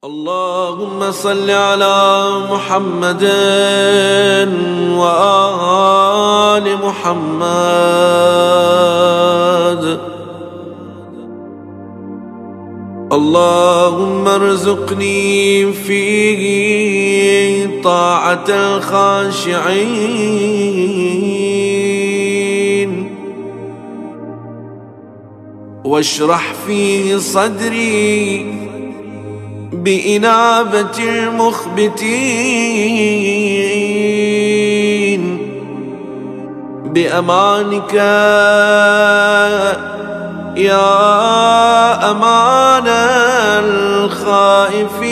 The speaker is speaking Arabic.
اللهم صل على محمد وآل محمد. اللهم ارزقني فيه طاعة الخاشعين، واشرح فيه صدري بإنابة المخبتين، بأمانك يا أمان الخائفين.